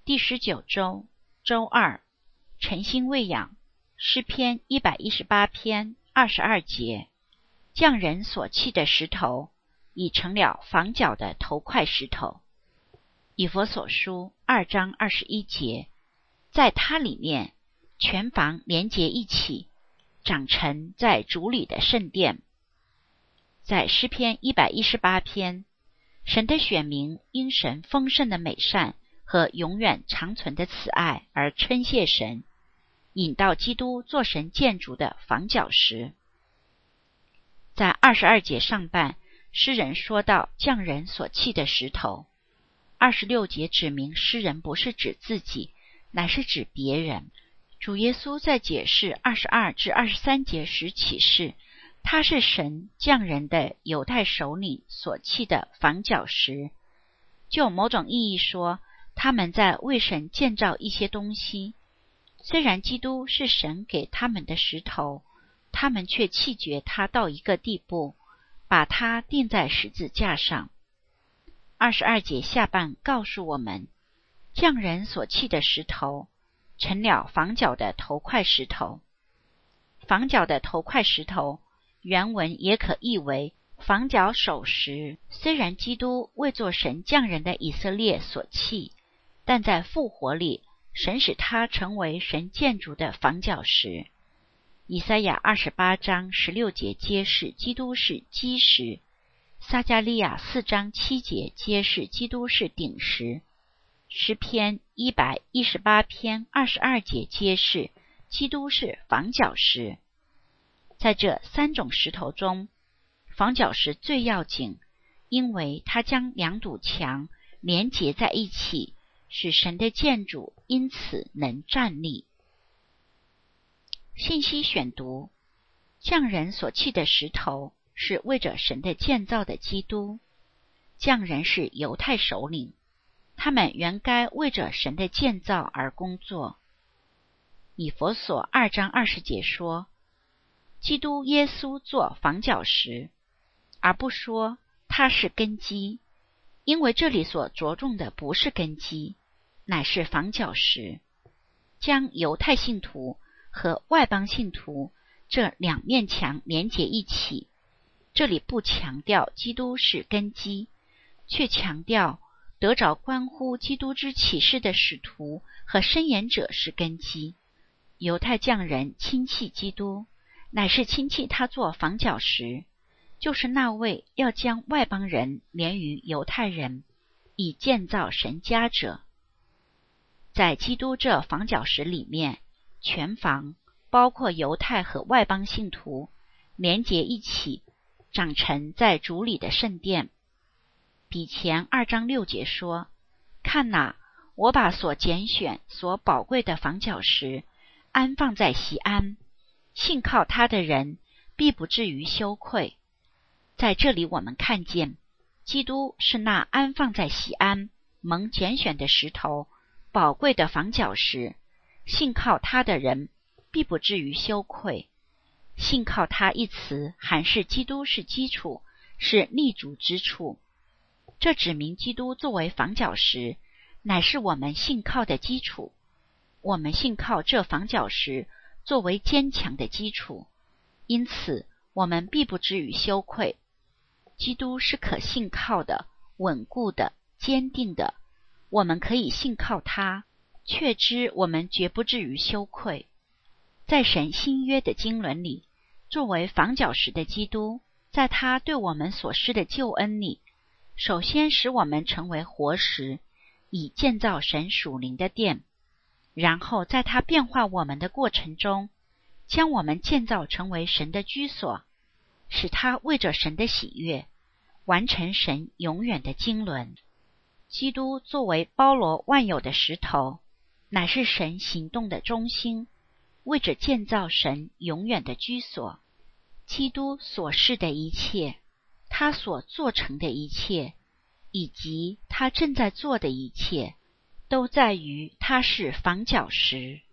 第19周周二，晨星喂养，诗篇118篇22节，匠人所砌的石头，已成了房角的头块石头。以弗所书2章21节，在它里面，全房连结一起，长成在主里的圣殿。在诗篇118篇，神的选民因神丰盛的美善和永远长存的慈爱而称谢神，引到基督做神建筑的房角石。在22节上半，诗人说到匠人所砌的石头。26节指明诗人不是指自己，乃是指别人。主耶稣在解释22至23节时启示，他是神匠人的犹太首领所砌的房角石。就某种意义说，他们在为神建造一些东西。虽然基督是神给他们的石头，他们却弃绝他到一个地步，把他钉在十字架上。22节下半告诉我们，匠人所砌的石头成了房角的头块石头。房角的头块石头原文也可译为房角首石。虽然基督为做神匠人的以色列所砌，但在复活里，神使他成为神建筑的房角石。以赛亚28章16节揭示基督是基石，撒迦利亚4章7节揭示基督是顶石，诗篇118篇22节揭示基督是房角石。在这三种石头中，房角石最要紧，因为它将两堵墙连结在一起，使神的建筑因此能站立。信息选读：匠人所砌的石头是为着神的建造的基督。匠人是犹太首领，他们原该为着神的建造而工作。以弗所2章20节说，基督耶稣做房角石，而不说他是根基，因为这里所着重的不是根基，乃是房角石，将犹太信徒和外邦信徒这两面墙连结一起。这里不强调基督是根基，却强调得着关乎基督之启示的使徒和申言者是根基。犹太匠人亲戚基督，乃是亲戚他做房角石，就是那位要将外邦人连于犹太人，以建造神家者。在基督这房角石里面，全房包括犹太和外邦信徒连结一起，长成在主里的圣殿。比前2章6节说，看哪，我把所拣选所宝贵的房角石安放在锡安，信靠他的人必不至于羞愧。在这里我们看见基督是那安放在锡安蒙拣选的石头，宝贵的房角石，信靠他的人必不至于羞愧。信靠他一词含是基督是基础，是立足之处。这指明基督作为房角石，乃是我们信靠的基础。我们信靠这房角石作为坚强的基础，因此我们必不至于羞愧。基督是可信靠的、稳固的、坚定的，我们可以信靠他，确知我们绝不至于羞愧。在神新约的经纶里，作为房角石的基督，在他对我们所施的救恩里，首先使我们成为活石，以建造神属灵的殿，然后在他变化我们的过程中，将我们建造成为神的居所，使他为着神的喜悦，完成神永远的经纶。基督作为包罗万有的石头，乃是神行动的中心，为着建造神永远的居所。基督所示的一切，他所做成的一切，以及他正在做的一切，都在于他是房角石。